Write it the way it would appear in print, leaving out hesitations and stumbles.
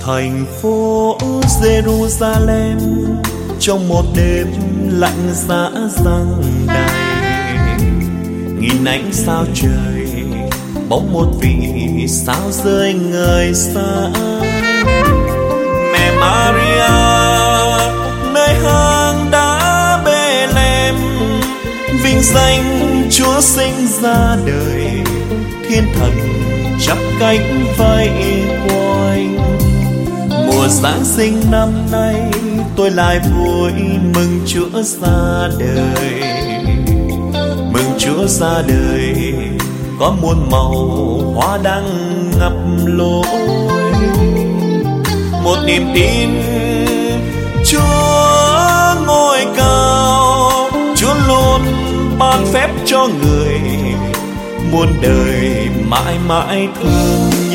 Thành phố Jerusalem trong một đêm lạnh giá răng đầy, nghìn ánh sao trời bóng một vì sao rơi ngời xa. Mẹ Maria nơi hang đá Bethlehem, vinh danh Chúa sinh ra đời, thiên thần chắp cánh vây quanh. Mùa Giáng sinh năm nay tôi lại vui mừng Chúa ra đời, mừng Chúa ra đời. Có muôn màu hoa đang ngập lối, một niềm tin Chúa ngôi cao, Chúa luôn ban phép cho người, muôn đời mãi mãi thương